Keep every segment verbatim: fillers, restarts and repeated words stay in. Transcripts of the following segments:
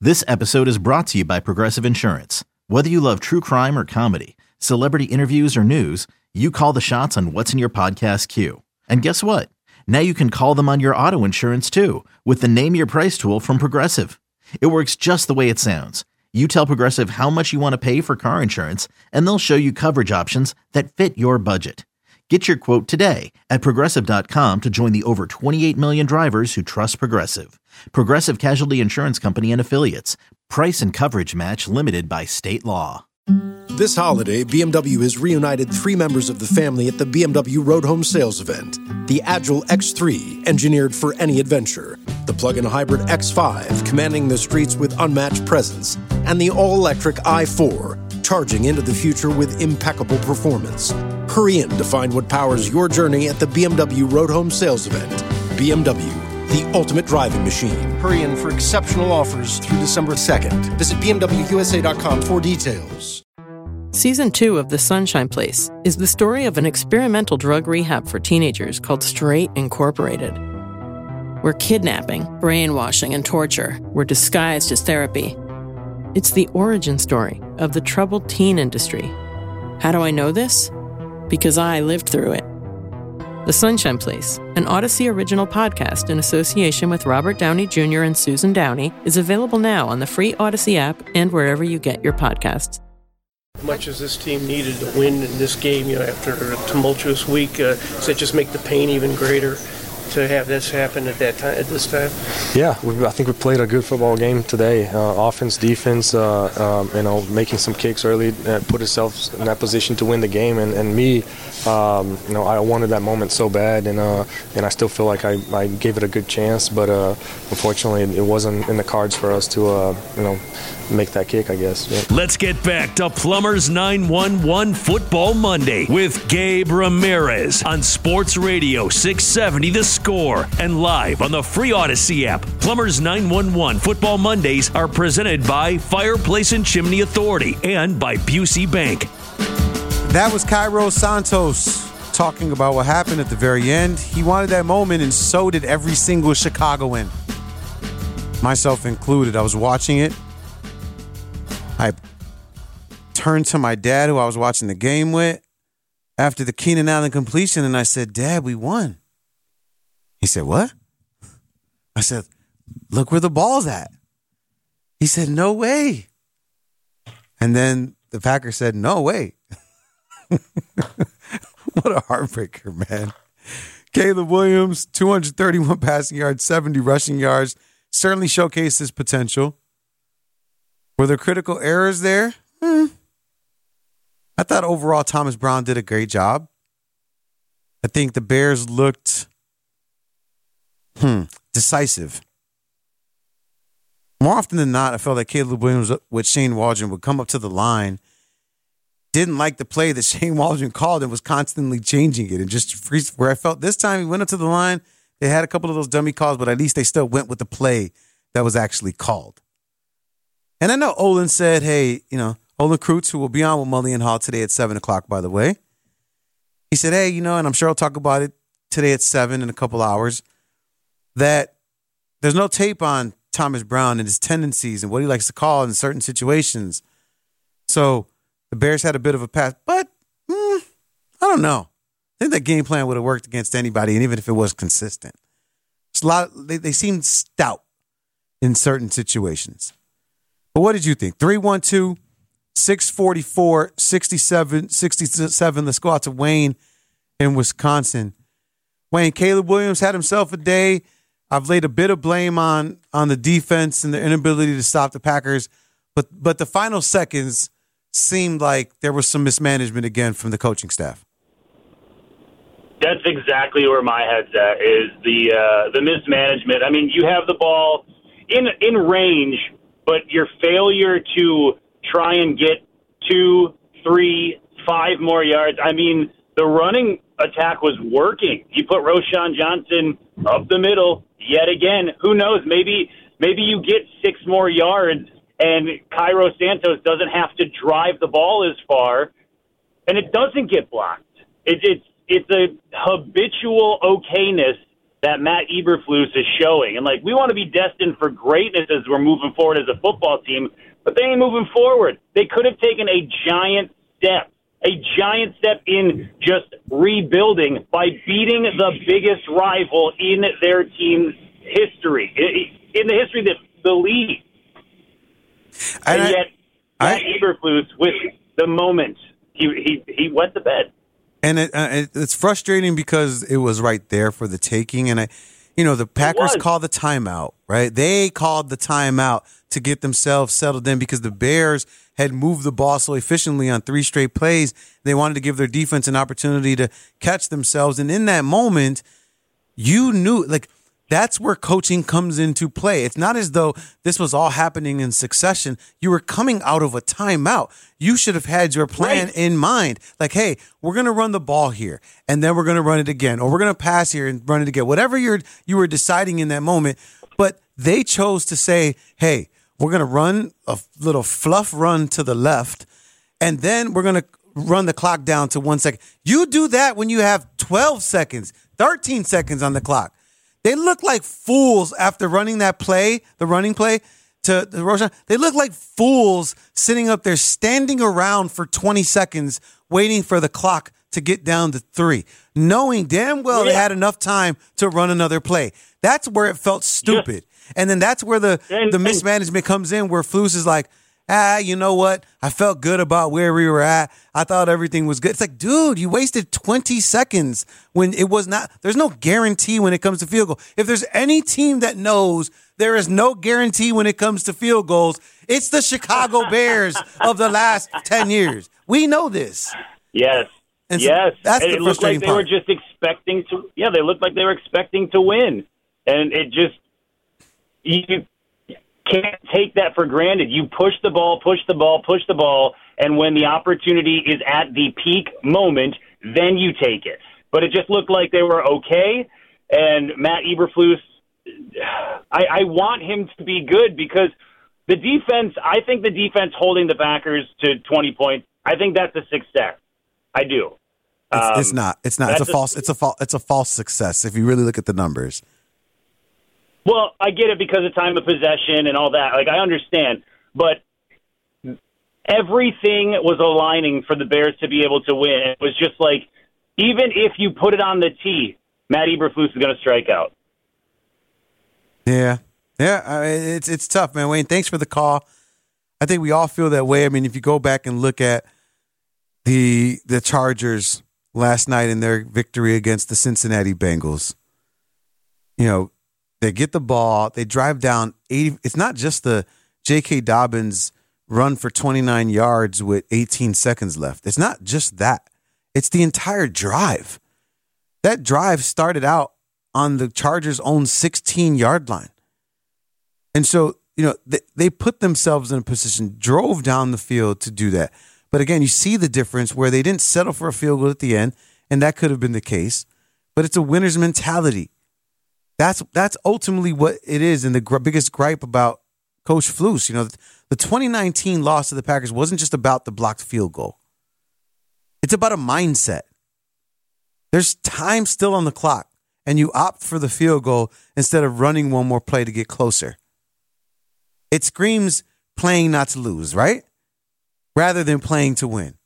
This episode is brought to you by Progressive Insurance. Whether you love true crime or comedy, celebrity interviews or news, you call the shots on what's in your podcast queue. And guess what? Now you can call them on your auto insurance too with the Name Your Price tool from Progressive. It works just the way it sounds. You tell Progressive how much you want to pay for car insurance, and they'll show you coverage options that fit your budget. Get your quote today at Progressive dot com to join the over twenty-eight million drivers who trust Progressive. Progressive Casualty Insurance Company and Affiliates. Price and coverage match limited by state law. This holiday, B M W has reunited three members of the family at the B M W Road Home Sales event. The Agile X three, engineered for any adventure. The plug-in hybrid X five, commanding the streets with unmatched presence. And the all-electric i four, charging into the future with impeccable performance. Hurry in to find what powers your journey at the B M W Road Home Sales event. B M W, the ultimate driving machine. Hurry in for exceptional offers through December second. Visit B M W U S A dot com for details. Season two of The Sunshine Place is the story of an experimental drug rehab for teenagers called Straight Incorporated, where kidnapping, brainwashing, and torture were disguised as therapy. It's the origin story of the troubled teen industry. How do I know this? Because I lived through it. The Sunshine Place, an Odyssey original podcast in association with Robert Downey Junior and Susan Downey, is available now on the free Odyssey app and wherever you get your podcasts. Much as this team needed to win in this game, you know, after a tumultuous week, uh, does that just make the pain even greater to have this happen at that time, at this time? Yeah, we, I think we played a good football game today. Uh, offense, defense, uh, um, you know, making some kicks early, uh, put ourselves in that position to win the game. And, and me, um, you know, I wanted that moment so bad, and uh, and I still feel like I, I gave it a good chance. But uh, unfortunately, it wasn't in the cards for us to, uh, you know, make that kick, I guess. Yeah. Let's get back to Plumbers nine one one Football Monday with Gabe Ramirez on Sports Radio six seventy The Score and live on the free Odyssey app. Plumbers nine one one Football Mondays are presented by Fireplace and Chimney Authority and by Busey Bank. That was Cairo Santos talking about what happened at the very end. He wanted that moment, and so did every single Chicagoan, myself included. I was watching it. I turned to my dad, who I was watching the game with, after the Keenan Allen completion, and I said, "Dad, we won." He said, "What?" I said, "Look where the ball's at." He said, "No way." And then the Packers said, "No way." What a heartbreaker, man. Caleb Williams, two hundred thirty-one passing yards, seventy rushing yards, certainly showcased his potential. Were there critical errors there? Hmm. I thought overall Thomas Brown did a great job. I think the Bears looked hmm, decisive. More often than not, I felt like Caleb Williams with Shane Waldron would come up to the line, didn't like the play that Shane Waldron called and was constantly changing it. And just freeze, where I felt this time he went up to the line, they had a couple of those dummy calls, but at least they still went with the play that was actually called. And I know Olin said, hey, you know, Olin Kreutz, who will be on with Mully and Hall today at seven o'clock, by the way. He said, hey, you know, and I'm sure I'll talk about it today at seven in a couple hours, that there's no tape on Thomas Brown and his tendencies and what he likes to call in certain situations. So the Bears had a bit of a pass, but mm, I don't know. I think that game plan would have worked against anybody, and even if it was consistent. It's a lot. They, they seemed stout in certain situations. But what did you think? three one two, six four four, six seven six seven. Let's go out to Wayne in Wisconsin. Wayne, Caleb Williams had himself a day. I've laid a bit of blame on on the defense and their inability to stop the Packers. But but the final seconds seemed like there was some mismanagement again from the coaching staff. That's exactly where my head's at, is the uh, the mismanagement. I mean, you have the ball in in range, but your failure to try and get two, three, five more yards. I mean, the running attack was working. You put Roschon Johnson up the middle yet again. Who knows? Maybe maybe you get six more yards and Cairo Santos doesn't have to drive the ball as far, and it doesn't get blocked. It, it's it's a habitual okayness that Matt Eberflus is showing. And, like, we want to be destined for greatness as we're moving forward as a football team, but they ain't moving forward. They could have taken a giant step, a giant step in just rebuilding by beating the biggest rival in their team's history, in the history of the league. And, and yet, I, Matt Eberflus, with the moment, he, he, he went to bed. And it, uh, it, it's frustrating because it was right there for the taking. And, I, you know, the Packers called the timeout, right? They called the timeout to get themselves settled in because the Bears had moved the ball so efficiently on three straight plays. They wanted to give their defense an opportunity to catch themselves. And in that moment, you knew, like, that's where coaching comes into play. It's not as though this was all happening in succession. You were coming out of a timeout. You should have had your plan right in mind. Like, hey, we're going to run the ball here, and then we're going to run it again, or we're going to pass here and run it again. Whatever you're you were deciding in that moment. But they chose to say, hey, we're going to run a little fluff run to the left, and then we're going to run the clock down to one second. You do that when you have twelve seconds, thirteen seconds on the clock. They look like fools after running that play, the running play to the Roshan. They look like fools sitting up there, standing around for twenty seconds, waiting for the clock to get down to three, knowing damn well yeah. they had enough time to run another play. That's where it felt stupid. Yeah. And then that's where the, and, the mismanagement comes in, where Flus is like, ah, you know what? I felt good about where we were at. I thought everything was good. It's like, dude, you wasted twenty seconds when it was not. There's no guarantee when it comes to field goal. If there's any team that knows there is no guarantee when it comes to field goals, it's the Chicago Bears of the last ten years. We know this. Yes. And so yes. That's and the it looked like they part. were just expecting to, yeah, they looked like they were expecting to win. And it just, you can't take that for granted. You push the ball, push the ball, push the ball, and when the opportunity is at the peak moment, then you take it. But it just looked like they were okay, and Matt Eberflus, I, I want him to be good because the defense, I think the defense holding the Packers to twenty points, I think that's a success. I do. It's, um, it's not. It's not. It's a false. It's a false. It's a false success if you really look at the numbers. Well, I get it because of time of possession and all that. Like, I understand. But everything was aligning for the Bears to be able to win. It was just like, even if you put it on the tee, Matt Eberflus is going to strike out. Yeah. Yeah, I mean, it's it's tough, man. Wayne, thanks for the call. I think we all feel that way. I mean, if you go back and look at the the Chargers last night in their victory against the Cincinnati Bengals, you know, they get the ball, they drive down eighty. It's not just the J K. Dobbins run for twenty-nine yards with eighteen seconds left. It's not just that. It's the entire drive. That drive started out on the Chargers' own sixteen-yard line. And so, you know, they, they put themselves in a position, drove down the field to do that. But again, you see the difference where they didn't settle for a field goal at the end, and that could have been the case. But it's a winner's mentality. That's that's ultimately what it is, and the gr- biggest gripe about Coach Flus. You know, the twenty nineteen loss to the Packers wasn't just about the blocked field goal. It's about a mindset. There's time still on the clock, and you opt for the field goal instead of running one more play to get closer. It screams playing not to lose, right? Rather than playing to win.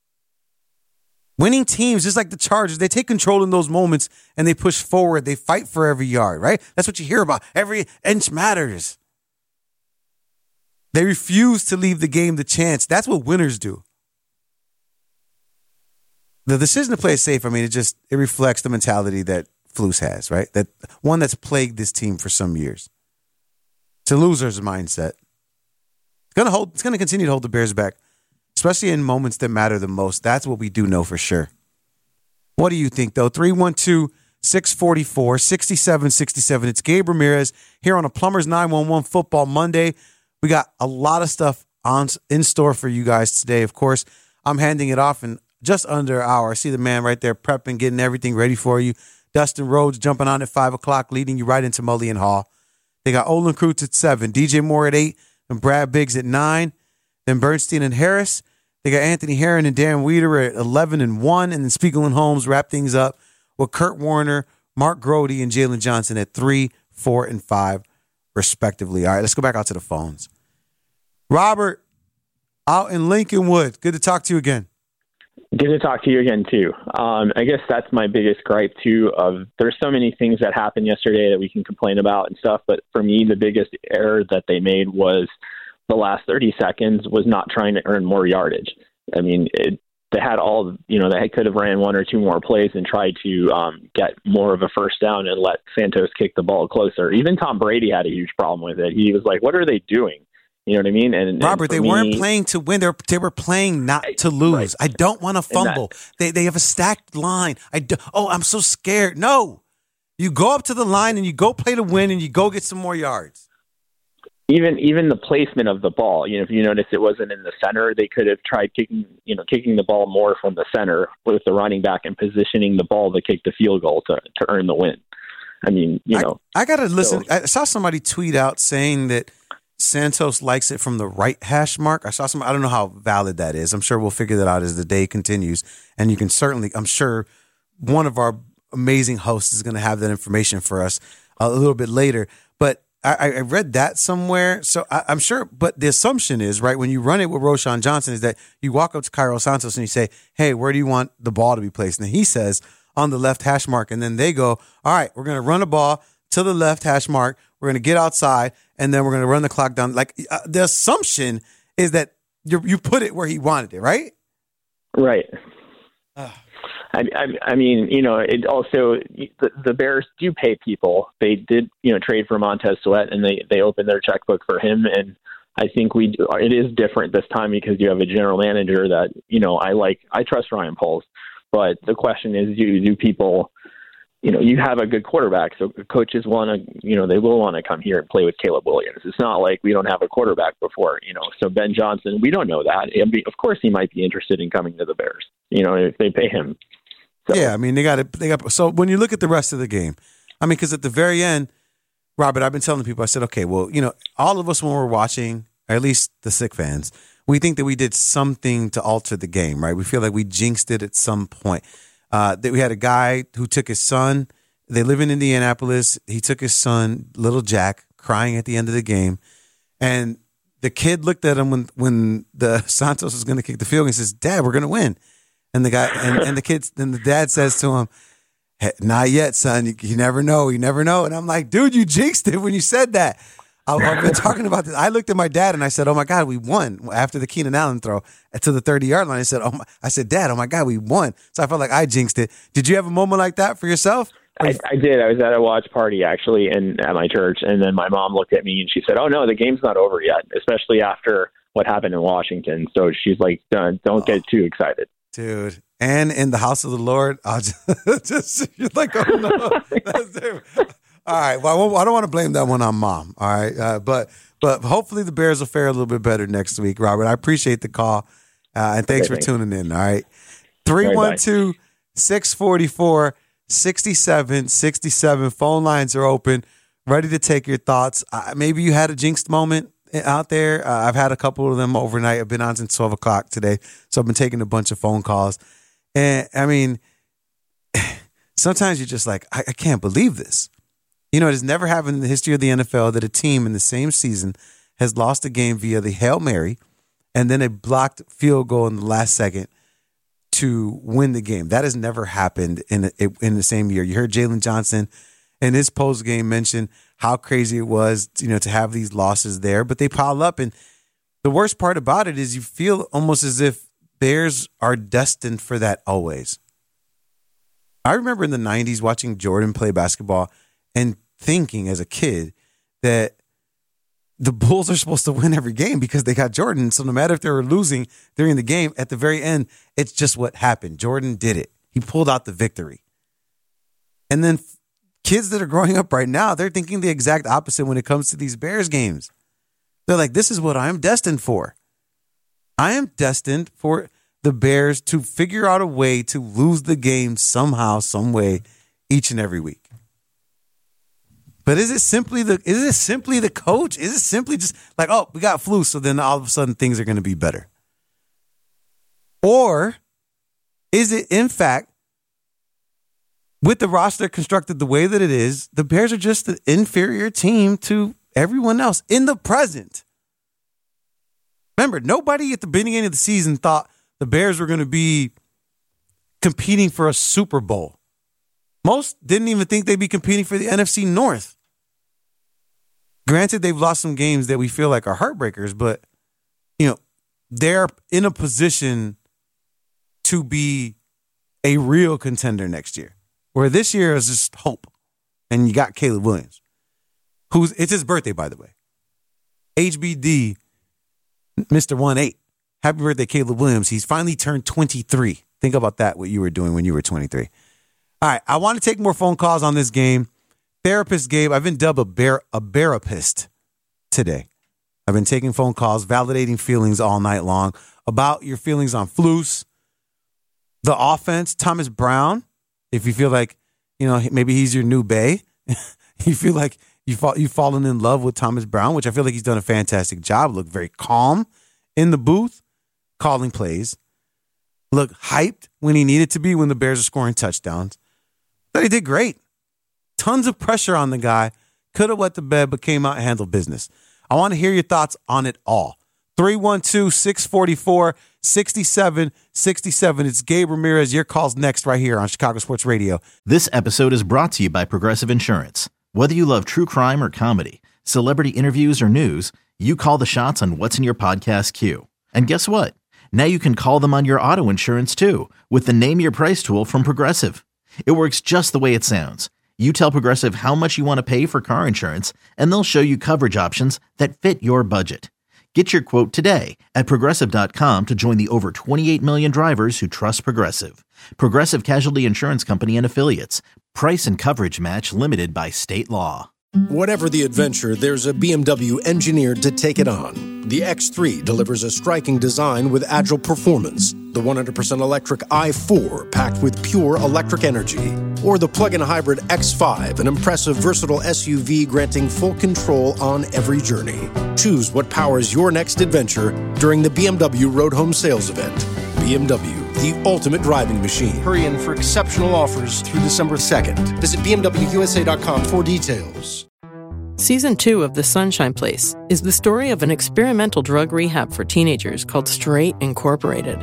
Winning teams, just like the Chargers, they take control in those moments and they push forward. They fight for every yard, right? That's what you hear about. Every inch matters. They refuse to leave the game the chance. That's what winners do. The decision to play it safe, I mean, it just it reflects the mentality that Flus has, right? That one that's plagued this team for some years. It's a loser's mindset. It's gonna hold. It's gonna continue to hold the Bears back, especially in moments that matter the most. That's what we do know for sure. What do you think, though? three one two, six four four, six seven six seven. It's Gabe Ramirez here on a Plumbers nine one one Football Monday. We got a lot of stuff on in store for you guys today. Of course, I'm handing it off in just under an hour. I see the man right there prepping, getting everything ready for you. Dustin Rhodes jumping on at five o'clock, leading you right into Mully Hall. They got Olin Kreutz at seven, D J Moore at eight, and Brad Biggs at nine. Then Bernstein and Harris. They got Anthony Herron and Dan Weeder at eleven and one. And then Spiegel and Holmes wrap things up with Kurt Warner, Mark Grody and Jalen Johnson at three, four, and five, respectively. All right, let's go back out to the phones. Robert, out in Lincolnwood. Good to talk to you again. Good to talk to you again, too. Um, I guess that's my biggest gripe, too, of there's so many things that happened yesterday that we can complain about and stuff, but for me, the biggest error that they made was the last thirty seconds was not trying to earn more yardage. I mean, it, they had all, you know, they could have ran one or two more plays and tried to um, get more of a first down and let Santos kick the ball closer. Even Tom Brady had a huge problem with it. He was like, what are they doing? You know what I mean? And Robert, and they me, weren't playing to win. They were, they were playing not to lose. Right. I don't want to fumble. That, they they have a stacked line. I do, oh, I'm so scared. No. You go up to the line and you go play to win and you go get some more yards. Even even the placement of the ball, you know, if you notice it wasn't in the center, they could have tried kicking, you know, kicking the ball more from the center with the running back and positioning the ball to kick the field goal to, to earn the win. I mean, you know. I, I got to listen. So, I saw somebody tweet out saying that Santos likes it from the right hash mark. I saw some, I don't know how valid that is. I'm sure we'll figure that out as the day continues. And you can certainly, I'm sure one of our amazing hosts is going to have that information for us a little bit later. But I, I read that somewhere. So I, I'm sure, but the assumption is, right, when you run it with Roschon Johnson, is that you walk up to Cairo Santos and you say, hey, where do you want the ball to be placed? And he says, on the left hash mark. And then they go, all right, we're going to run the ball to the left hash mark. We're going to get outside, and then we're going to run the clock down. Like uh, the assumption is that you you put it where he wanted it, right? Right. Uh. I, I, I mean, you know, it also the, the Bears do pay people. They did, you know, trade for Montez Sweat, and they they opened their checkbook for him. And I think we do, it is different this time because you have a general manager that, you know, I like. I trust Ryan Poles, but the question is, do do people? You know, you have a good quarterback, so coaches want to, you know, they will want to come here and play with Caleb Williams. It's not like we don't have a quarterback before, you know. So Ben Johnson, we don't know that. I mean, of course, he might be interested in coming to the Bears, you know, if they pay him. So. Yeah, I mean, they got it. They got so when you look at the rest of the game, I mean, because at the very end, Robert, I've been telling people, I said, okay, well, you know, all of us when we're watching, or at least the sick fans, we think that we did something to alter the game, right? We feel like we jinxed it at some point. Uh, that we had a guy who took his son. They live in Indianapolis. He took his son, little Jack, crying at the end of the game, and the kid looked at him when when the Santos was going to kick the field goal and says, "Dad, we're going to win." And the guy and, and the kids, then the dad says to him, hey, "Not yet, son. You, you never know. You never know." And I'm like, "Dude, you jinxed it when you said that." I, I've been talking about this. I looked at my dad and I said, "Oh my God, we won!" After the Keenan Allen throw to the thirty yard line, I said, "Oh my!" I said, "Dad, oh my God, we won!" So I felt like I jinxed it. Did you have a moment like that for yourself? I, I did. I was at a watch party actually, and at my church, and then my mom looked at me and she said, "Oh no, the game's not over yet," especially after what happened in Washington. So she's like, "Don't, don't get too excited." Dude, and in the house of the Lord, I'll just, just you're like, oh no. All right, well, I, won't, I don't want to blame that one on Mom. All right, uh, but but hopefully the Bears will fare a little bit better next week, Robert. I appreciate the call, uh, and thanks okay, for thanks. tuning in. All right, three one two, six four four, six seven six seven. Phone lines are open, ready to take your thoughts. Uh, maybe you had a jinxed moment out there. Uh, I've had a couple of them overnight. I've been on since twelve o'clock today, so I've been taking a bunch of phone calls. And I mean, sometimes you're just like, I, I can't believe this. You know, it has never happened in the history of the N F L that a team in the same season has lost a game via the Hail Mary and then a blocked field goal in the last second to win the game. That has never happened in a, in the same year. You heard Jalen Johnson in his post game mention how crazy it was, you know, to have these losses there, but they pile up. And the worst part about it is you feel almost as if Bears are destined for that always. I remember in the nineties watching Jordan play basketball and thinking as a kid that the Bulls are supposed to win every game because they got Jordan. So no matter if they were losing during the game, at the very end, it's just what happened. Jordan did it. He pulled out the victory. And then kids that are growing up right now, they're thinking the exact opposite when it comes to these Bears games. They're like, this is what I'm destined for. I am destined for the Bears to figure out a way to lose the game somehow, some way, each and every week. But is it simply the is it simply the coach? Is it simply just like, oh, we got flu, so then all of a sudden things are going to be better? Or is it, in fact, with the roster constructed the way that it is, the Bears are just an inferior team to everyone else in the present. Remember, nobody at the beginning of the season thought the Bears were going to be competing for a Super Bowl. Most didn't even think they'd be competing for the N F C North. Granted, they've lost some games that we feel like are heartbreakers, but, you know, they're in a position to be a real contender next year. Where this year is just hope. And you got Caleb Williams, who's, it's his birthday, by the way. H B D, Mister one eight. Happy birthday, Caleb Williams. He's finally turned twenty-three. Think about that, what you were doing when you were twenty-three. All right, I want to take more phone calls on this game. Therapist Gabe, I've been dubbed a bear, a bearapist today. I've been taking phone calls, validating feelings all night long about your feelings on Flus, the offense, Thomas Brown. If you feel like, you know, maybe he's your new bae, you feel like you fall, you've fallen in love with Thomas Brown, which I feel like he's done a fantastic job. Look very calm in the booth, calling plays. Look hyped when he needed to be when the Bears are scoring touchdowns. But he did great. Tons of pressure on the guy. Could have wet the bed, but came out and handled business. I want to hear your thoughts on it all. three one two, six four four, six seven six seven. It's Gabe Ramirez. Your call's next right here on Chicago Sports Radio. This episode is brought to you by Progressive Insurance. Whether you love true crime or comedy, celebrity interviews or news, you call the shots on what's in your podcast queue. And guess what? Now you can call them on your auto insurance too with the Name Your Price tool from Progressive. It works just the way it sounds. You tell Progressive how much you want to pay for car insurance, and they'll show you coverage options that fit your budget. Get your quote today at Progressive dot com to join the over twenty-eight million drivers who trust Progressive. Progressive Casualty Insurance Company and Affiliates. Price and coverage match limited by state law. Whatever the adventure, there's a B M W engineered to take it on. The X three delivers a striking design with agile performance. The one hundred percent electric i four packed with pure electric energy. Or the plug-in hybrid X five, an impressive versatile S U V granting full control on every journey. Choose what powers your next adventure during the B M W Road Home Sales Event. B M W, the ultimate driving machine. Hurry in for exceptional offers through December second. Visit B M W U S A dot com for details. Season two of The Sunshine Place is the story of an experimental drug rehab for teenagers called Straight Incorporated,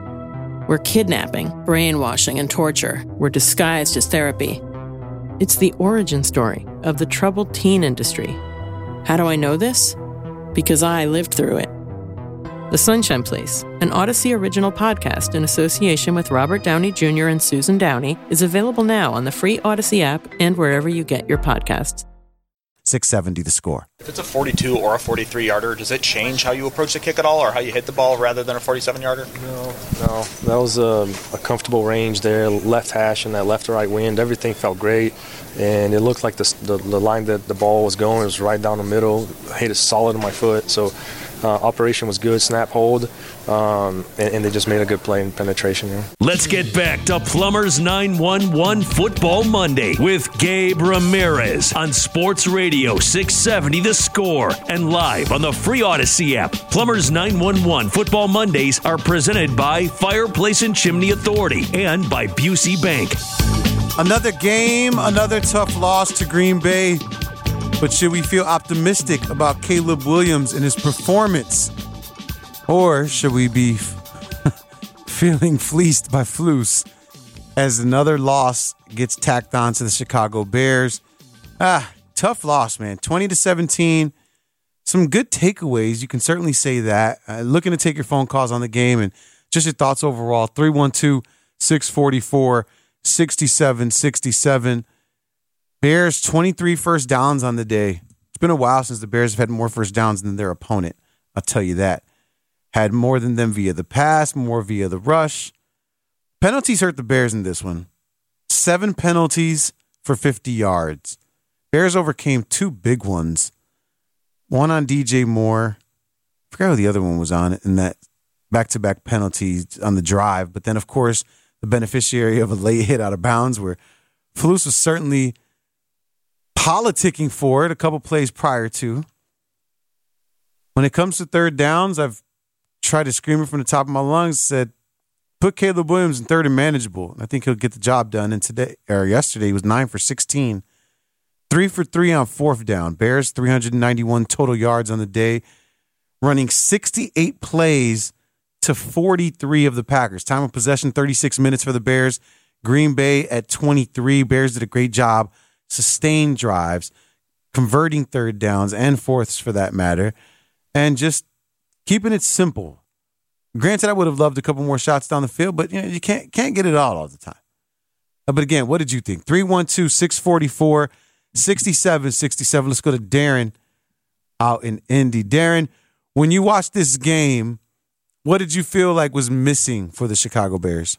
where kidnapping, brainwashing, and torture were disguised as therapy. It's the origin story of the troubled teen industry. How do I know this? Because I lived through it. The Sunshine Place, an Odyssey original podcast in association with Robert Downey Junior and Susan Downey, is available now on the free Odyssey app and wherever you get your podcasts. six seventy The Score. If it's a forty-two or a forty-three yarder, does it change how you approach the kick at all, or how you hit the ball rather than a forty-seven yarder? No, no. That was a, a comfortable range there, left hash and that left to right wind. Everything felt great, and it looked like the, the, the line that the ball was going was right down the middle. I hit it solid on my foot, so uh, operation was good, snap, hold, um, and, and they just made a good play in penetration. Yeah. Let's get back to Plumbers nine one one Football Monday with Gabe Ramirez on Sports Radio six seventy The Score and live on the free Odyssey app. Plumbers nine one one Football Mondays are presented by Fireplace and Chimney Authority and by Busey Bank. Another game, another tough loss to Green Bay. But should we feel optimistic about Caleb Williams and his performance? Or should we be feeling fleeced by Flus as another loss gets tacked on to the Chicago Bears? Ah, tough loss, man. twenty to seventeen. Some good takeaways. You can certainly say that. Uh, looking to take your phone calls on the game and just your thoughts overall. three one two, six four four, six seven six seven. Bears, twenty-three first downs on the day. It's been a while since the Bears have had more first downs than their opponent. I'll tell you that. Had more than them via the pass, more via the rush. Penalties hurt the Bears in this one. Seven penalties for fifty yards. Bears overcame two big ones. One on D J Moore. I forgot who the other one was on in that back-to-back penalties on the drive. But then, of course, the beneficiary of a late hit out of bounds where Flus was certainly politicking for it a couple plays prior to. When it comes to third downs, I've tried to scream it from the top of my lungs, said, put Caleb Williams in third and manageable, and I think he'll get the job done. And today or yesterday, he was nine for sixteen, three for three on fourth down. Bears three hundred ninety-one total yards on the day, running sixty-eight plays to forty-three of the Packers. Time of possession, thirty-six minutes for the Bears. Green Bay at twenty-three. Bears did a great job, sustained drives, converting third downs and fourths for that matter, and just keeping it simple. Granted, I would have loved a couple more shots down the field, but you know you can't can't get it all all the time. Uh, but again, what did you think? three one two, six four four, six seven six seven. Let's go to Darren out in Indy. Darren, when you watched this game, what did you feel like was missing for the Chicago Bears?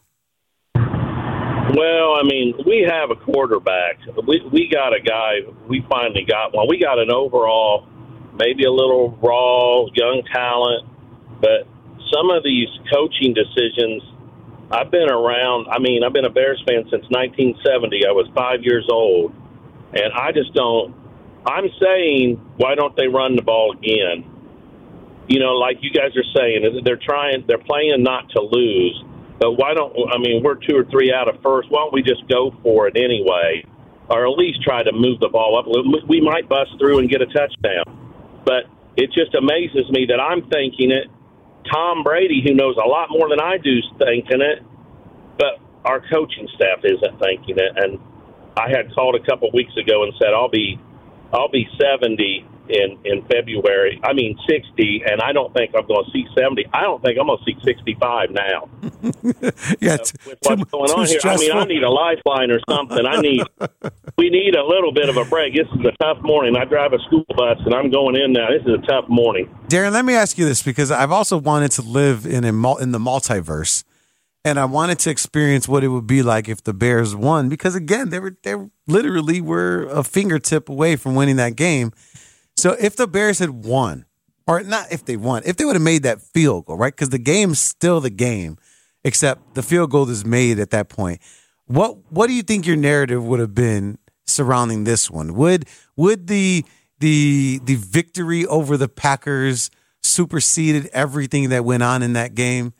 Well, I mean, we have a quarterback. We we got a guy. We finally got one. We got an overall, maybe a little raw, young talent, but some of these coaching decisions, I've been around. I mean, I've been a Bears fan since nineteen seventy. I was five years old, and I just don't. I'm saying, why don't they run the ball again? You know, like you guys are saying, they're trying, they're playing not to lose. But why don't, I mean, we're two or three out of first. Why don't we just go for it anyway, or at least try to move the ball up a little? We might bust through and get a touchdown. But it just amazes me that I'm thinking it. Tom Brady, who knows a lot more than I do, is thinking it, but our coaching staff isn't thinking it. And I had called a couple weeks ago and said, I'll be, I'll be seventy in, in February. I mean sixty, and I don't think I'm going to see seventy. I don't think I'm going to see sixty-five now. yeah, uh, with what's too, going on here, stressful. I mean, I need a lifeline or something. I need, we need a little bit of a break. This is a tough morning. I drive a school bus, and I'm going in now. This is a tough morning. Darren, let me ask you this, because I've also wanted to live in a in the multiverse, and I wanted to experience what it would be like if the Bears won, because again, they were they literally were a fingertip away from winning that game. So if the Bears had won, or not if they won, if they would have made that field goal, right? Because the game's still the game, except the field goal is made at that point. What what do you think your narrative would have been surrounding this one? Would would the the the victory over the Packers superseded everything that went on in that game?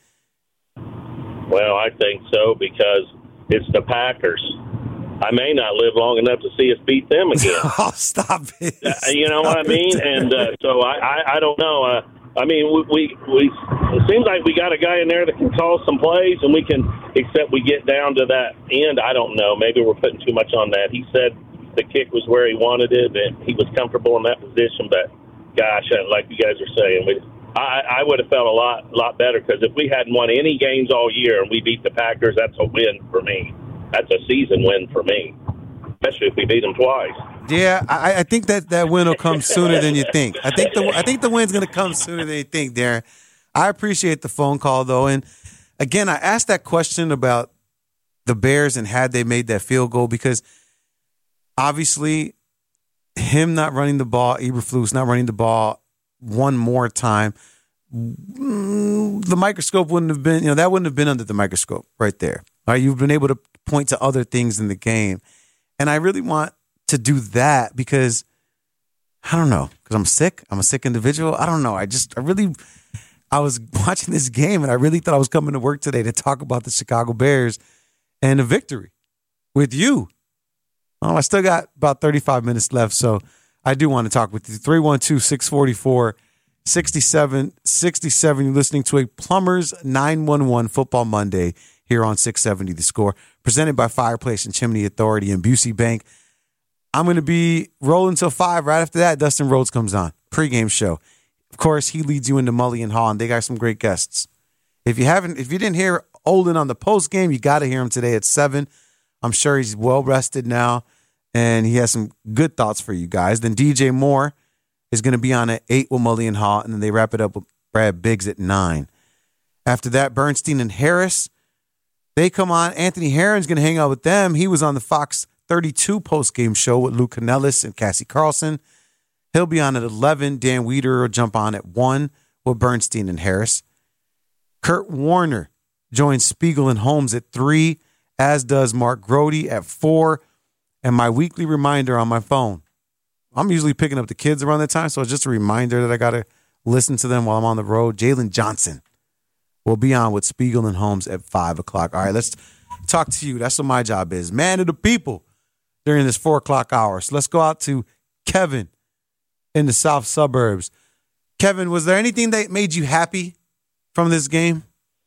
Well, I think so, because it's the Packers. I may not live long enough to see us beat them again. Oh, stop it. Uh, you know stop what I mean? It. And uh, so I, I, I don't know. Uh, I mean, we, we, we, it seems like we got a guy in there that can call some plays, and we can, except we get down to that end. I don't know. Maybe we're putting too much on that. He said the kick was where he wanted it, and he was comfortable in that position. But, gosh, like you guys are saying, we, I, I would have felt a lot, lot better, because if we hadn't won any games all year and we beat the Packers, that's a win for me. That's a season win for me, especially if we beat them twice. Yeah, I, I think that, that win will come sooner than you think. I think the I think the win's going to come sooner than you think, Darren. I appreciate the phone call, though. And, again, I asked that question about the Bears and had they made that field goal, because obviously him not running the ball, Eberflus not running the ball one more time, the microscope wouldn't have been, you know, that wouldn't have been under the microscope right there. All right, you've been able to point to other things in the game. And I really want to do that because, I don't know, because I'm sick. I'm a sick individual. I don't know. I just, I really, I was watching this game and I really thought I was coming to work today to talk about the Chicago Bears and a victory with you. Oh, I still got about thirty-five minutes left, so I do want to talk with you. three one two, six four four, six seven six seven. You're listening to a Plumbers nine one one Football Monday here on six seventy The Score, presented by Fireplace and Chimney Authority and Busey Bank. I'm going to be rolling till five. Right after that, Dustin Rhodes comes on, pregame show. Of course, he leads you into Mulligan Hall, and they got some great guests. If you haven't, if you didn't hear Olin on the post game, you got to hear him today at seven. I'm sure he's well rested now, and he has some good thoughts for you guys. Then D J Moore is going to be on at eight with Mulligan Hall, and then they wrap it up with Brad Biggs at nine. After that, Bernstein and Harris. They come on. Anthony Herron's going to hang out with them. He was on the Fox thirty-two postgame show with Luke Canellis and Cassie Carlson. He'll be on at eleven. Dan Wiederer will jump on at one with Bernstein and Harris. Kurt Warner joins Spiegel and Holmes at three, as does Mark Grody at four. And my weekly reminder on my phone. I'm usually picking up the kids around that time, so it's just a reminder that I got to listen to them while I'm on the road. Jalen Johnson We'll be on with Spiegel and Holmes at five o'clock. All right, let's talk to you. That's what my job is. Man of the people during this four o'clock hour. So let's go out to Kevin in the south suburbs. Kevin, was there anything that made you happy from this game?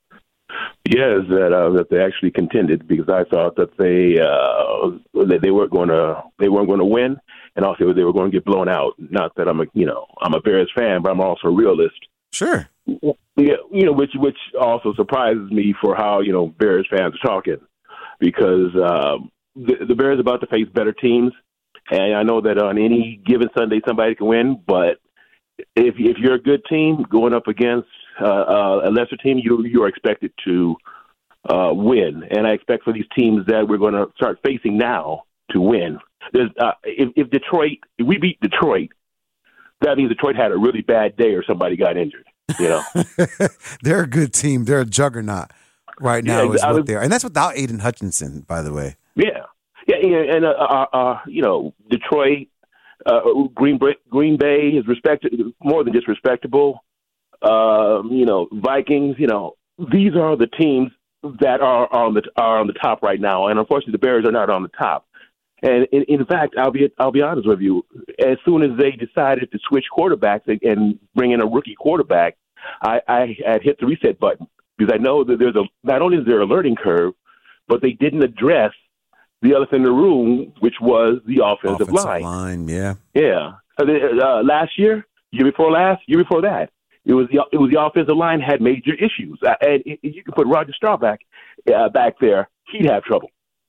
Yes, that uh, that they actually contended, because I thought that they uh, that they weren't going to they weren't going to win, and also they were going to get blown out. Not that I'm a you know I'm a Bears fan, but I'm also a realist. Sure. Yeah, you know, which which also surprises me for how you know Bears fans are talking, because um, the, the Bears are about to face better teams, and I know that on any given Sunday somebody can win, but if if you're a good team going up against uh, uh, a lesser team, you you are expected to uh, win, and I expect for these teams that we're going to start facing now to win. There's uh, if, if Detroit, if we beat Detroit, that means Detroit had a really bad day or somebody got injured. You know, they're a good team. They're a juggernaut right now. Yeah, is I what was, they are, and that's without Aiden Hutchinson, by the way. Yeah, yeah, and uh, uh, uh, you know, Detroit. Uh, Green Bay, Green Bay is respected more than just respectable. Um, you know, Vikings. You know, these are the teams that are on the are on the top right now, and unfortunately, the Bears are not on the top. And in, in fact, I'll be I'll be honest with you. As soon as they decided to switch quarterbacks and bring in a rookie quarterback, I, I had hit the reset button, because I know that there's a not only is there a learning curve, but they didn't address the elephant in the room, which was the offensive, offensive line. line. Yeah, yeah. Uh, last year, year before last, year before that, it was the it was the offensive line had major issues, uh, and it, you can put Roger Staubach uh, back there, he'd have trouble.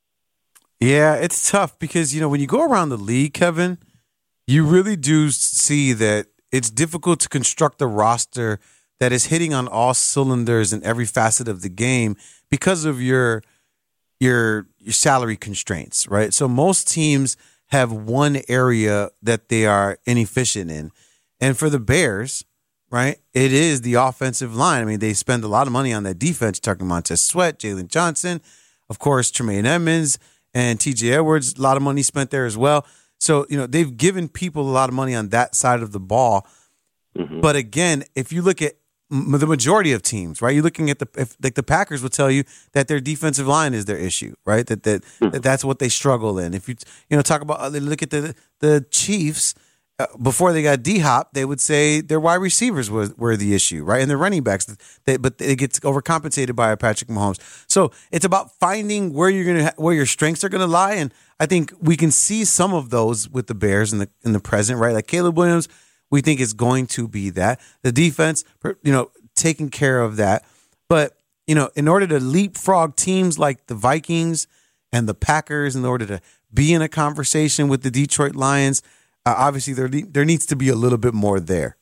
Yeah, it's tough because, you know, when you go around the league, Kevin, you really do see that it's difficult to construct a roster that is hitting on all cylinders in every facet of the game because of your your your salary constraints, right? So most teams have one area that they are inefficient in. And for the Bears, right, it is the offensive line. I mean, they spend a lot of money on that defense, talking Montez Sweat, Jalen Johnson, of course, Tremaine Edmonds, and T J Edwards, a lot of money spent there as well. So, you know, they've given people a lot of money on that side of the ball. Mm-hmm. But again, if you look at m- the majority of teams, right, you're looking at the, if, like the Packers will tell you that their defensive line is their issue, right? That that, mm-hmm. that that's what they struggle in. If you, you know, talk about, look at the, the Chiefs, uh, before they got D-Hop, they would say their wide receivers were, were the issue, right? And their running backs, they, but it gets overcompensated by Patrick Mahomes. So it's about finding where you're gonna, where your strengths are gonna lie, and I think we can see some of those with the Bears in the in the present, right? Like Caleb Williams, we think is going to be that. The defense, you know, taking care of that. But, you know, in order to leapfrog teams like the Vikings and the Packers, in order to be in a conversation with the Detroit Lions, Uh, obviously, there there needs to be a little bit more there.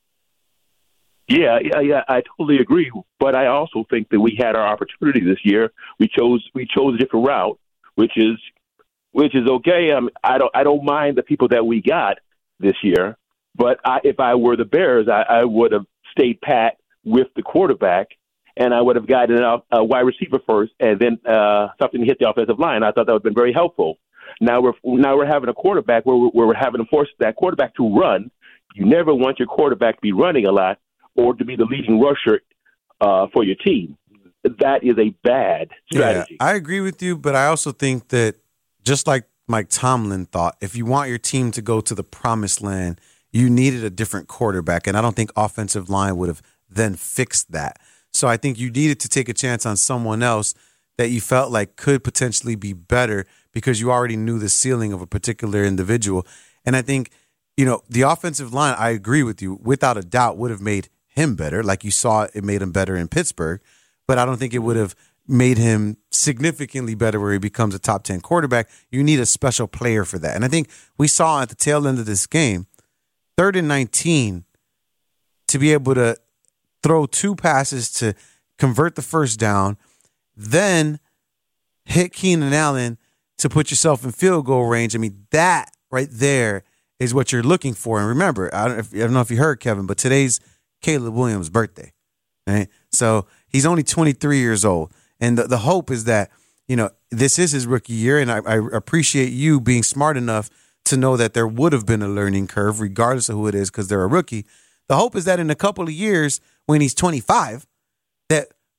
Yeah, yeah, yeah. I totally agree. But I also think that we had our opportunity this year. We chose we chose a different route, which is which is okay. Um, I don't I don't mind the people that we got this year. But I, if I were the Bears, I, I would have stayed pat with the quarterback, and I would have gotten a, a wide receiver first, and then uh, something to hit the offensive line. I thought that would have been very helpful. Now we're now we're having a quarterback where we're, where we're having to force that quarterback to run. You never want your quarterback to be running a lot or to be the leading rusher uh, for your team. That is a bad strategy. Yeah, I agree with you, but I also think that just like Mike Tomlin thought, if you want your team to go to the promised land, you needed a different quarterback, and I don't think offensive line would have then fixed that. So I think you needed to take a chance on someone else that you felt like could potentially be better because you already knew the ceiling of a particular individual. And I think, you know, the offensive line, I agree with you, without a doubt would have made him better. Like you saw, it made him better in Pittsburgh. But I don't think it would have made him significantly better where he becomes a top ten quarterback. You need a special player for that. And I think we saw at the tail end of this game, third and nineteen, to be able to throw two passes to convert the first down, then hit Keenan Allen to put yourself in field goal range. I mean, that right there is what you're looking for. And remember, I don't, if, I don't know if you heard, Kevin, but today's Caleb Williams' birthday, right? So he's only twenty-three years old. And the, the hope is that, you know, this is his rookie year, and I, I appreciate you being smart enough to know that there would have been a learning curve, regardless of who it is, because they're a rookie. The hope is that in a couple of years, when he's twenty-five, that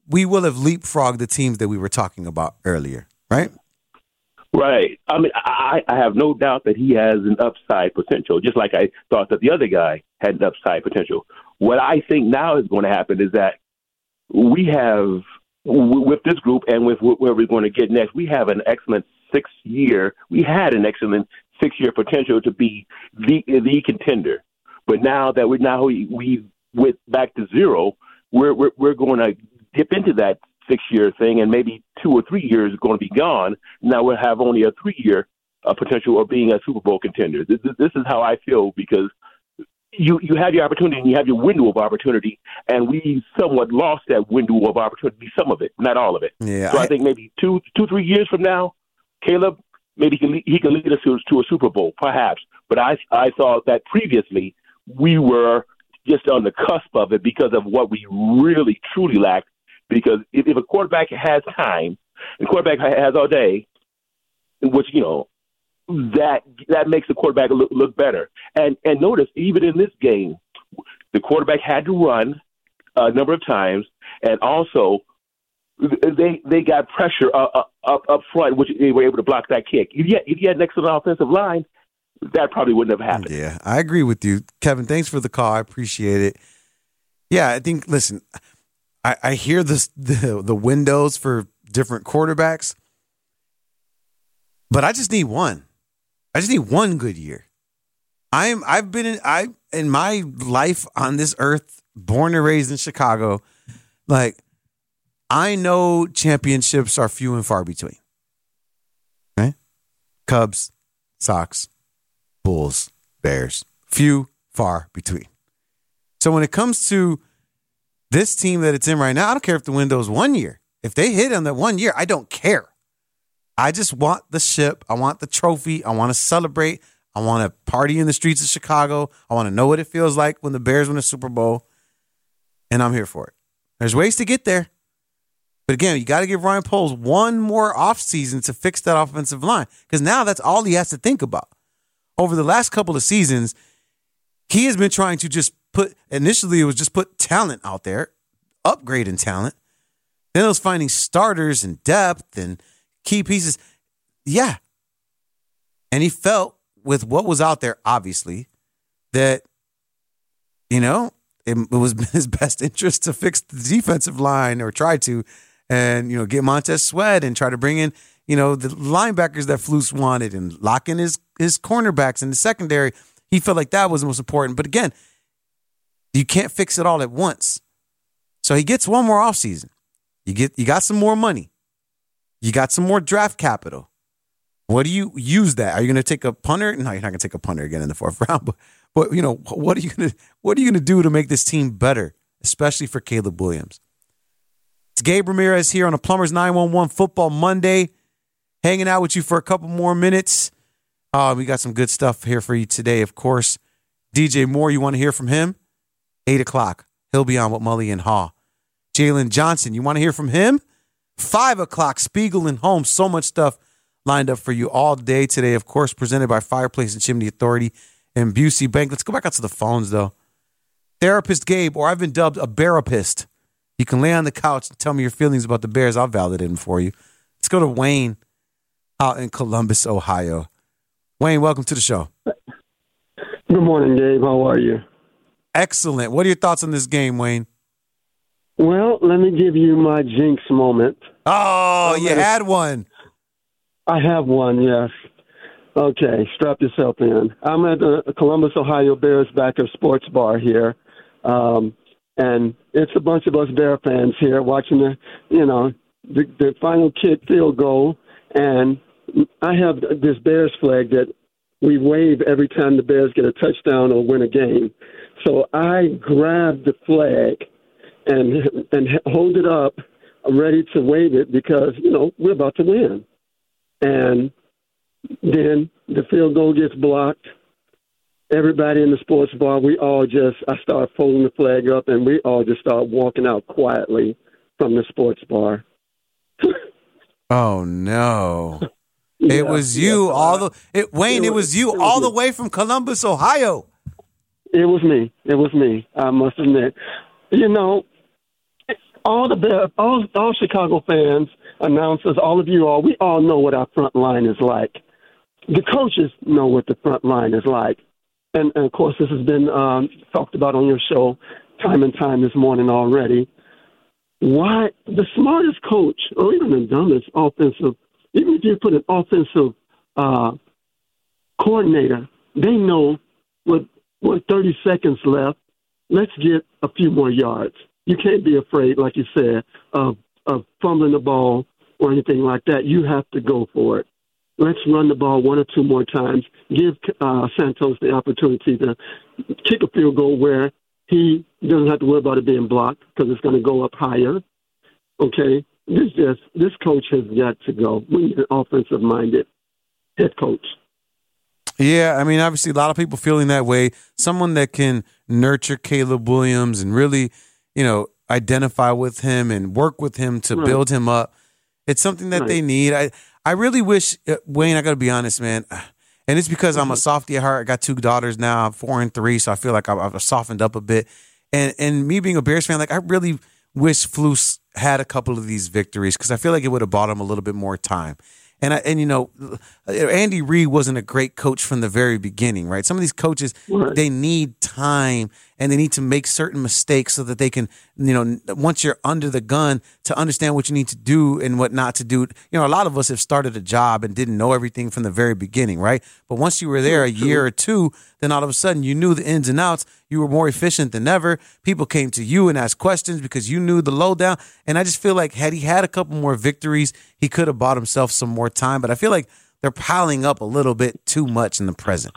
we will have leapfrogged the teams that we were talking about earlier, right? Right. I mean, I, I have no doubt that he has an upside potential, just like I thought that the other guy had an upside potential. What I think now is going to happen is that we have, with this group and with where we're going to get next, we have an excellent six-year, we had an excellent six-year potential to be the the contender. But now that we now we, we went back to zero, we're, we're, we're going to dip into that six-year thing, and maybe two or three years is going to be gone. Now we'll have only a three-year uh, potential of being a Super Bowl contender. This, this is how I feel, because you you have your opportunity and you have your window of opportunity, and we somewhat lost that window of opportunity, some of it, not all of it. Yeah, so I, I think maybe two, two, three years from now, Caleb, maybe he can, he can lead us to, to a Super Bowl, perhaps. But I I thought that previously we were just on the cusp of it because of what we really, truly lacked. Because if, if a quarterback has time, and quarterback has all day, which, you know, that that makes the quarterback look, look better. And and notice, even in this game, the quarterback had to run a number of times, and also they they got pressure up up, up front, which they were able to block that kick. If you had, if you had an excellent offensive line, that probably wouldn't have happened. Yeah, I agree with you, Kevin. Thanks for the call. I appreciate it. Yeah, I think. Listen. I, I hear this, the the windows for different quarterbacks, but I just need one. I just need one good year. I'm I've been in I in my life on this earth, born and raised in Chicago. Like, I know championships are few and far between. Right? Cubs, Sox, Bulls, Bears, few, far between. So when it comes to this team that it's in right now, I don't care if the window's one year. If they hit on that one year, I don't care. I just want the ship. I want the trophy. I want to celebrate. I want to party in the streets of Chicago. I want to know what it feels like when the Bears win a Super Bowl. And I'm here for it. There's ways to get there. But again, you got to give Ryan Poles one more offseason to fix that offensive line, because now that's all he has to think about. Over the last couple of seasons, he has been trying to just put, initially it was just put talent out there, upgrading talent. Then it was finding starters and depth and key pieces. Yeah. And he felt with what was out there, obviously, that, you know, it, it was in his best interest to fix the defensive line, or try to, and, you know, get Montez Sweat and try to bring in, you know, the linebackers that Flus wanted, and lock in his, his cornerbacks in the secondary. He felt like that was the most important. But again, you can't fix it all at once. So he gets one more offseason. You get you got some more money. You got some more draft capital. What do you use that? Are you going to take a punter? No, you're not going to take a punter again in the fourth round. But, but you know, what are you going to what are you going to do to make this team better, especially for Caleb Williams? It's Gabe Ramirez here on a Plumbers nine one one Football Monday, hanging out with you for a couple more minutes. Uh, we got some good stuff here for you today, of course. D J Moore, you want to hear from him? eight o'clock. He'll be on with Mully and Haw. Jalen Johnson, you want to hear from him? five o'clock, Spiegel and Holmes. So much stuff lined up for you all day today, of course, presented by Fireplace and Chimney Authority and Busey Bank. Let's go back out to the phones, though. Therapist Gabe, or I've been dubbed a Bearapist. You can lay on the couch and tell me your feelings about the Bears. I'll validate them for you. Let's go to Wayne out in Columbus, Ohio. Wayne, welcome to the show. Good morning, Gabe. How are you? Excellent. What are your thoughts on this game, Wayne? Well, let me give you my jinx moment. Oh, you had one. I have one, yes. Okay, strap yourself in. I'm at the Columbus, Ohio Bears backer sports bar here. Um, and it's a bunch of us Bear fans here watching the, you know, the, the final kick field goal. And I have this Bears flag that we wave every time the Bears get a touchdown or win a game. So I grabbed the flag and and hold it up, ready to wave it because, you know, we're about to win. And then the field goal gets blocked. Everybody in the sports bar, we all just, I start folding the flag up, and we all just start walking out quietly from the sports bar. Oh, no. Yeah, it was you, yeah, all the it, Wayne. It, it was you, it was all me. The way from Columbus, Ohio. It was me. It was me. I must admit. You know, all the Bears, all all Chicago fans, announcers, all of you all, we all know what our front line is like. The coaches know what the front line is like. And, and of course, this has been um, talked about on your show time and time this morning already. Why the smartest coach, or even the dumbest offensive, even if you put an offensive uh, coordinator, they know with, with thirty seconds left, let's get a few more yards. You can't be afraid, like you said, of, of fumbling the ball or anything like that. You have to go for it. Let's run the ball one or two more times. Give uh, Santos the opportunity to kick a field goal where he doesn't have to worry about it being blocked because it's going to go up higher. Okay, this just this coach has got to go. We need an offensive-minded head coach. Yeah, I mean, obviously, a lot of people feeling that way. Someone that can nurture Caleb Williams and really, you know, identify with him and work with him to Right. build him up. It's something that Right. they need. I, I really wish, uh, Wayne, I got to be honest, man. And it's because I'm a softy at heart. I got two daughters now. I'm four and three, so I feel like I've, I've softened up a bit. And and me being a Bears fan, like I really wish Flus had a couple of these victories because I feel like it would have bought him a little bit more time. And I, and you know, Andy Reid wasn't a great coach from the very beginning, right? Some of these coaches, Right. they need time and they need to make certain mistakes so that they can, you know, once you're under the gun, to understand what you need to do and what not to do. You know, a lot of us have started a job and didn't know everything from the very beginning, right? But once you were there a year or two, then all of a sudden you knew the ins and outs. You were more efficient than ever. People came to you and asked questions because you knew the lowdown. And I just feel like had he had a couple more victories, he could have bought himself some more time. But I feel like they're piling up a little bit too much in the present.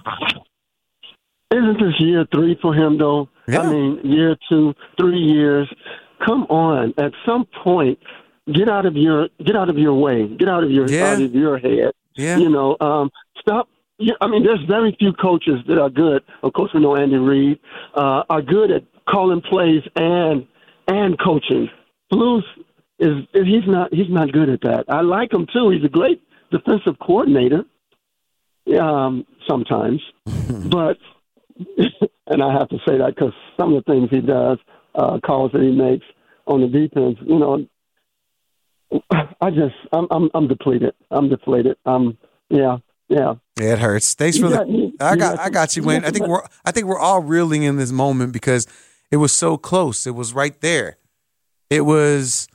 Isn't this year three for him, though? Yeah. I mean, year two, three years. Come on. At some point, get out of your get out of your way. Get out of your Yeah. out of your head. Yeah. You know, um, stop. Yeah, I mean, there's very few coaches that are good. Of course, we know Andy Reid uh, are good at calling plays and and coaching. Flus is he's not he's not good at that. I like him too. He's a great defensive coordinator. Um, sometimes, but and I have to say that because some of the things he does, uh, calls that he makes on the defense, you know, I just I'm I'm, I'm depleted. I'm depleted. Um, yeah, yeah. Yeah, it hurts. Thanks for You the. got me. I You got, got I got you, me. Wayne. I think we're, I think we're all reeling in this moment because it was so close. It was right there. It was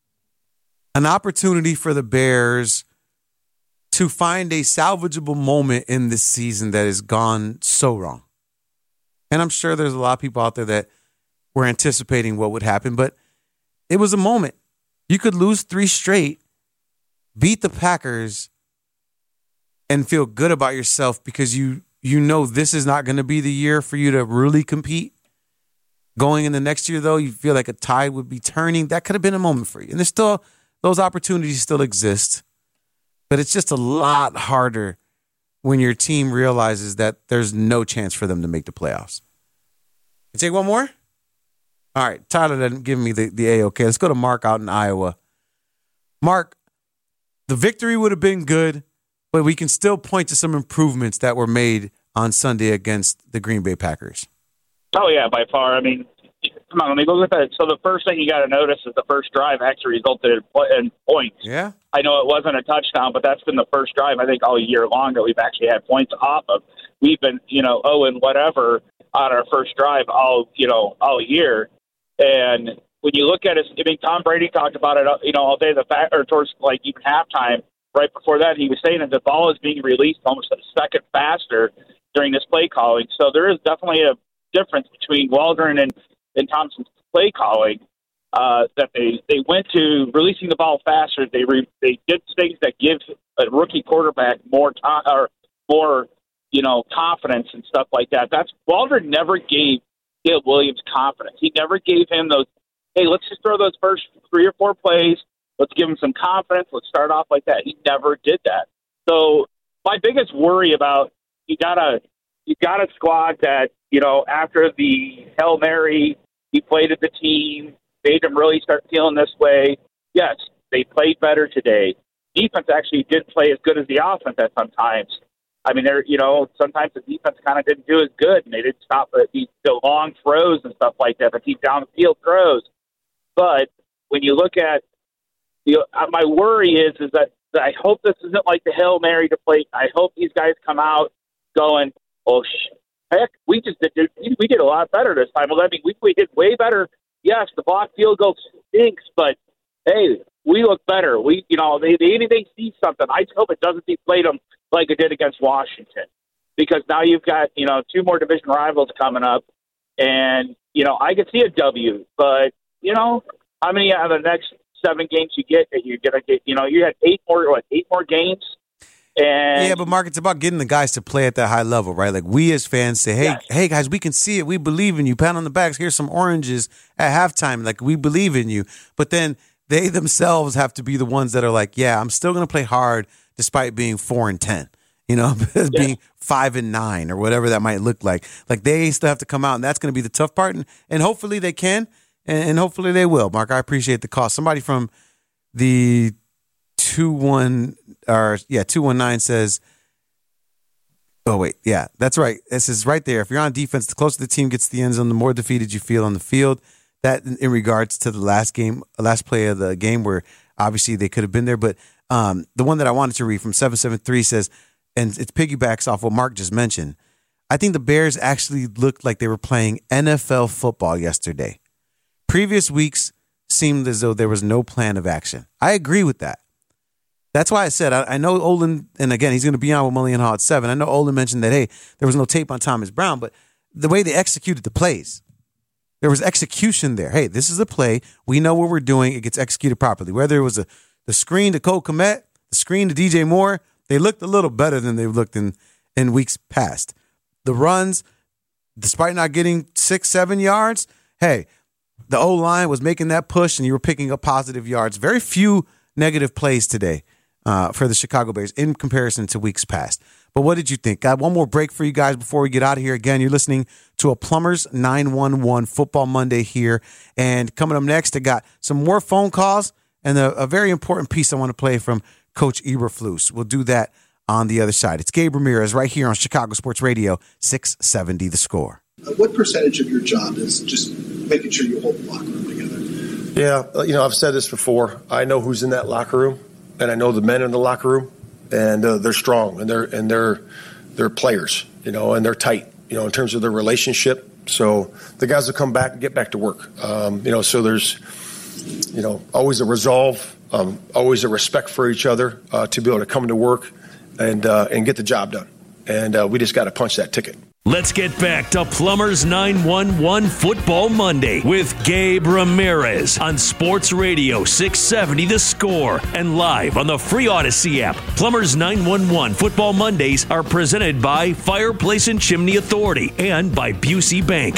an opportunity for the Bears to find a salvageable moment in this season that has gone so wrong. And I'm sure there's a lot of people out there that were anticipating what would happen, but it was a moment. You could lose three straight, beat the Packers, and feel good about yourself because you you know this is not going to be the year for you to really compete. Going in the next year, though, you feel like a tide would be turning. That could have been a moment for you. And there's still, those opportunities still exist. But it's just a lot harder when your team realizes that there's no chance for them to make the playoffs. You take one more? All right. Tyler didn't give me the, the A-OK. Let's go to Mark out in Iowa. Mark, the victory would have been good, but we can still point to some improvements that were made on Sunday against the Green Bay Packers. Oh, yeah, by far. I mean, come on, let me look at that. So the first thing you got to notice is the first drive actually resulted in, in points. Yeah. I know it wasn't a touchdown, but that's been the first drive, I think, all year long that we've actually had points off of. We've been, you know, oh, and whatever on our first drive all, you know, all year. And when you look at it, I mean, Tom Brady talked about it, you know, all day, the fact, or towards like even halftime. Right before that, he was saying that the ball is being released almost a second faster during this play calling. So there is definitely a difference between Waldron and, and Thompson's play calling. Uh, that they, they went to releasing the ball faster. They re, they did things that give a rookie quarterback more time or more, you know, confidence and stuff like that. That's Waldron never gave Caleb Williams confidence. He never gave him those. Hey, let's just throw those first three or four plays. Let's give him some confidence. Let's start off like that. He never did that. So my biggest worry about you got a you got a squad that, you know, after the Hail Mary, he played at the team, made them really start feeling this way. Yes, they played better today. Defense actually did play as good as the offense at sometimes. I mean, they're, you know, sometimes the defense kind of didn't do as good, and they didn't stop the, the long throws and stuff like that, the deep down the field throws. But when you look at, you know, my worry is is that, that I hope this isn't like the Hail Mary to play. I hope these guys come out going, oh, sh- heck, we just did we did a lot better this time. Well, I mean, we, we did way better. Yes, the block field goal stinks, but hey, we look better. We, you know, they they, they see something. I just hope it doesn't deflate them like it did against Washington, because now you've got, you know, two more division rivals coming up, and you know I could see a W, but you know how many out of the next seven games you get that you're gonna get? You know, you had eight more what eight more games. And yeah, but Mark, it's about getting the guys to play at that high level, right? Like we as fans say, hey, yes. hey guys, we can see it. We believe in you. Pat on the backs. Here's some oranges at halftime. Like we believe in you. But then they themselves have to be the ones that are like, yeah, I'm still going to play hard despite being four and ten, you know, yes. being five and nine or whatever that might look like. Like they still have to come out, and that's going to be the tough part. And, and hopefully they can, and, and hopefully they will. Mark, I appreciate the call. Somebody from the two one or yeah two one nine says, oh wait, yeah, that's right. This is right there. If you're on defense, the closer the team gets to the end zone, the more defeated you feel on the field. That in, in regards to the last game, last play of the game, where obviously they could have been there. But um, the one that I wanted to read from seven seven three says, and it piggybacks off what Mark just mentioned, I think the Bears actually looked like they were playing N F L football yesterday. Previous weeks seemed as though there was no plan of action. I agree with that. That's why I said, I, I know Olin, and again, he's going to be on with Mully and Haw at seven. I know Olin mentioned that, hey, there was no tape on Thomas Brown, but the way they executed the plays, there was execution there. Hey, this is a play. We know what we're doing. It gets executed properly. Whether it was a, the screen to Cole Kmet, the screen to D J Moore, they looked a little better than they looked in, in weeks past. The runs, despite not getting six, seven yards, hey, the O-line was making that push, and you were picking up positive yards. Very few negative plays today uh, for the Chicago Bears in comparison to weeks past. But what did you think? Got one more break for you guys before we get out of here. Again, you're listening to a Plumbers nine one one Football Monday here. And coming up next, I got some more phone calls and a, a very important piece I want to play from Coach Eberflus. We'll do that on the other side. It's Gabe Ramirez right here on Chicago Sports Radio, six seventy The Score. Uh, what percentage of your job is just making sure you hold the locker room together? Yeah, you know, I've said this before. I know who's in that locker room, and I know the men in the locker room. And uh, they're strong, and they're and they're they're players, you know, and they're tight, you know, in terms of their relationship. So the guys will come back and get back to work, um, you know. So there's, you know, always a resolve, um, always a respect for each other uh, to be able to come to work and uh, and get the job done. And uh, we just got to punch that ticket. Let's get back to Plumbers nine one one Football Monday with Gabe Ramirez on Sports Radio six seventy The Score and live on the free Odyssey app. Plumbers nine one one Football Mondays are presented by Fireplace and Chimney Authority and by Busey Bank.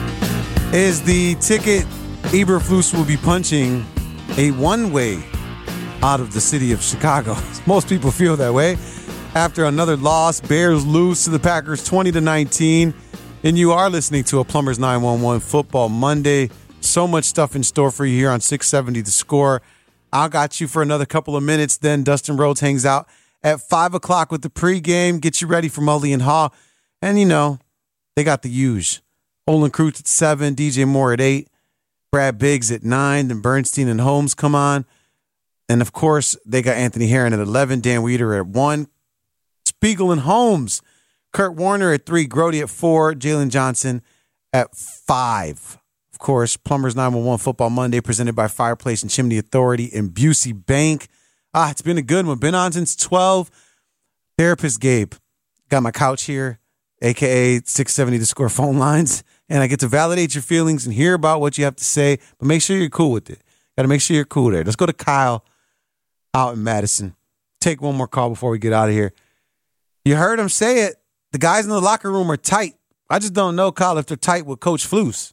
Is the ticket Eberflus will be punching a one-way out of the city of Chicago? Most people feel that way. After another loss, Bears lose to the Packers twenty to nineteen. And you are listening to a Plumbers nine one one Football Monday. So much stuff in store for you here on six seventy The Score. I got you for another couple of minutes. Then Dustin Rhodes hangs out at five o'clock with the pregame. Get you ready for Mully and Haw. And, you know, they got the huge. Olin Kreutz at seven, D J Moore at eight, Brad Biggs at nine, then Bernstein and Holmes come on. And, of course, they got Anthony Herron at eleven, Dan Weeder at one. Spiegel and Holmes, Kurt Warner at three, Grody at four, Jalen Johnson at five. Of course, Plumbers nine one one Football Monday presented by Fireplace and Chimney Authority and Busey Bank. Ah, it's been a good one. Been on since twelve. Therapist Gabe. Got my couch here, a k a six seventy The Score phone lines, and I get to validate your feelings and hear about what you have to say, but make sure you're cool with it. Got to make sure you're cool there. Let's go to Kyle out in Madison. Take one more call before we get out of here. You heard him say it. The guys in the locker room are tight. I just don't know, Kyle, if they're tight with Coach Flus.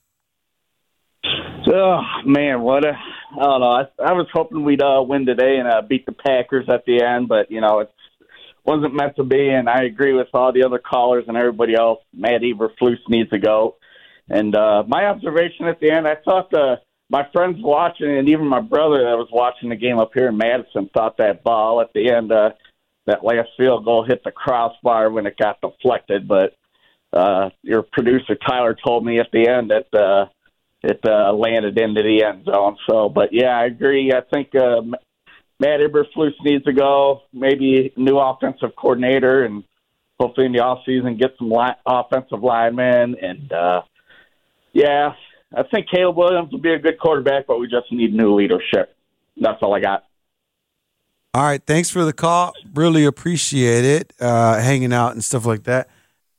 Oh, man, what a – I don't know. I, I was hoping we'd uh, win today and uh, beat the Packers at the end, but, you know, it wasn't meant to be, and I agree with all the other callers and everybody else. Matt Eberflus needs to go. And uh, my observation at the end, I thought the, my friends watching and even my brother that was watching the game up here in Madison thought that ball at the end uh, – that last field goal hit the crossbar when it got deflected, but uh, your producer Tyler told me at the end that uh, it uh, landed into the end zone. So, but yeah, I agree. I think uh, Matt Eberflus needs to go. Maybe new offensive coordinator, and hopefully in the offseason get some li- offensive linemen. And uh, yeah, I think Caleb Williams will be a good quarterback, but we just need new leadership. That's all I got. All right, thanks for the call. Really appreciate it, uh, hanging out and stuff like that.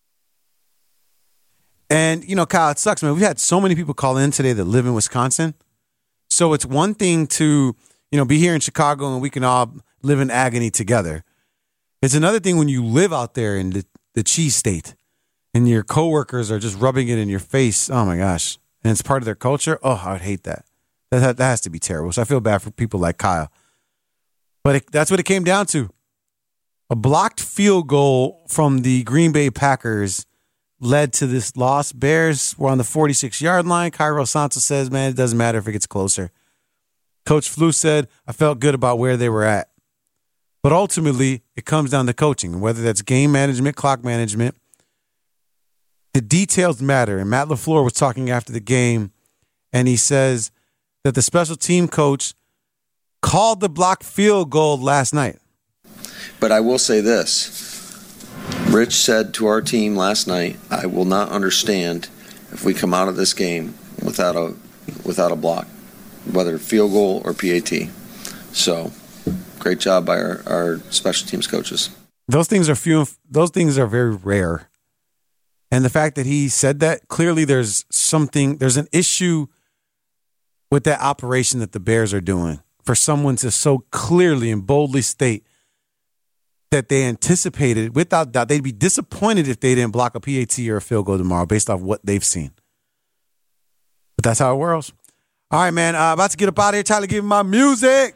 And, you know, Kyle, it sucks, man. We've had so many people call in today that live in Wisconsin. So it's one thing to, you know, be here in Chicago and we can all live in agony together. It's another thing when you live out there in the, the cheese state and your coworkers are just rubbing it in your face. Oh, my gosh. And it's part of their culture. Oh, I would hate that. That, that has to be terrible. So I feel bad for people like Kyle. But it, that's what it came down to. A blocked field goal from the Green Bay Packers led to this loss. Bears were on the forty-six-yard line. Cairo Santos says, man, it doesn't matter if it gets closer. Coach Flus said, I felt good about where they were at. But ultimately, it comes down to coaching, whether that's game management, clock management. The details matter. And Matt LaFleur was talking after the game, and he says that the special team coach called the blocked field goal last night. But I will say this. Rich said to our team last night, I will not understand if we come out of this game without a without a block, whether field goal or P A T. So, great job by our, our special teams coaches. Those things are few. Those things are very rare. And the fact that he said that, clearly there's something, there's an issue with that operation that the Bears are doing. For someone to so clearly and boldly state that they anticipated, without doubt, they'd be disappointed if they didn't block a P A T or a field goal tomorrow based off what they've seen. But that's how it works. All right, man, uh, about to get up out of here. Tyler, give me my music.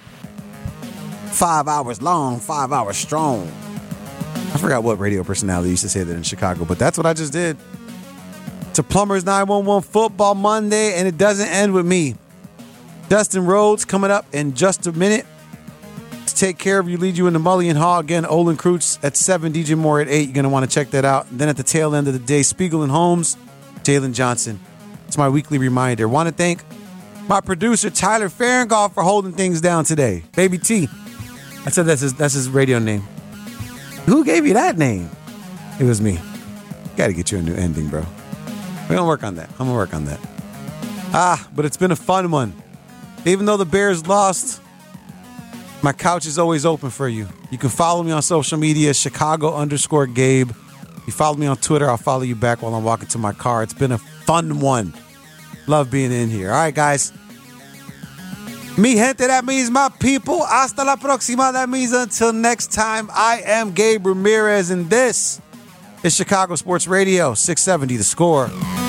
Five hours long, five hours strong. I forgot what radio personality used to say that in Chicago, but that's what I just did. It's a Plumbers nine one one Football Monday, and it doesn't end with me. Dustin Rhodes coming up in just a minute to take care of you, lead you into Mully and Haw. Again, Olin Kreutz at seven, D J Moore at eight. You're going to want to check that out. And then at the tail end of the day, Spiegel and Holmes, Jalen Johnson. It's my weekly reminder. Want to thank my producer, Tyler Farringall, for holding things down today. Baby T. I said that's his, that's his radio name. Who gave you that name? It was me. Got to get you a new ending, bro. We're going to work on that. I'm going to work on that. Ah, but it's been a fun one. Even though the Bears lost, my couch is always open for you. You can follow me on social media, Chicago underscore Gabe. You follow me on Twitter, I'll follow you back while I'm walking to my car. It's been a fun one. Love being in here. All right, guys. Mi gente, that means my people. Hasta la próxima. That means until next time, I am Gabe Ramirez, and this is Chicago Sports Radio, six seventy The Score.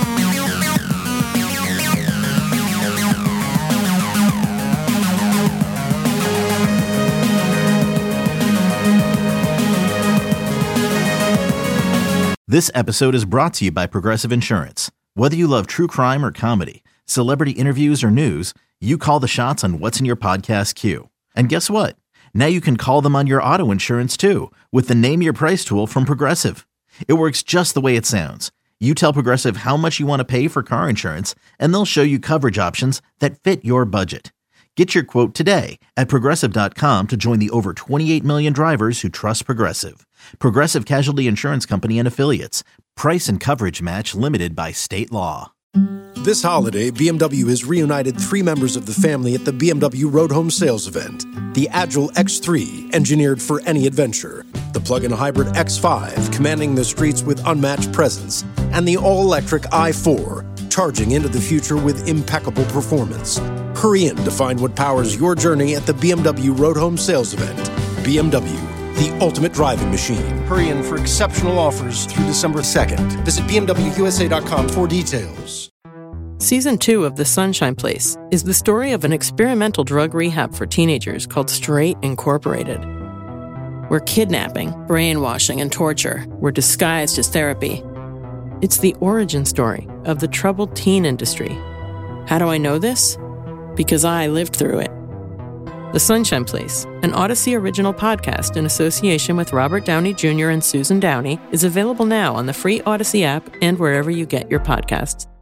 This episode is brought to you by Progressive Insurance. Whether you love true crime or comedy, celebrity interviews or news, you call the shots on what's in your podcast queue. And guess what? Now you can call them on your auto insurance too with the Name Your Price tool from Progressive. It works just the way it sounds. You tell Progressive how much you want to pay for car insurance, and they'll show you coverage options that fit your budget. Get your quote today at Progressive dot com to join the over twenty-eight million drivers who trust Progressive. Progressive Casualty Insurance Company and Affiliates. Price and coverage match limited by state law. This holiday, B M W has reunited three members of the family at the B M W Road Home Sales Event. The Agile X three, engineered for any adventure. The plug-in hybrid X five, commanding the streets with unmatched presence. And the all-electric i four, charging into the future with impeccable performance. Hurry in to find what powers your journey at the B M W Road Home Sales Event. B M W, the ultimate driving machine. Hurry in for exceptional offers through December second. Visit B M W U S A dot com for details. Season two of The Sunshine Place is the story of an experimental drug rehab for teenagers called Straight Incorporated, where kidnapping, brainwashing, and torture were disguised as therapy. It's the origin story of the troubled teen industry. How do I know this? Because I lived through it. The Sunshine Place, an Odyssey original podcast in association with Robert Downey Junior and Susan Downey, is available now on the free Odyssey app and wherever you get your podcasts.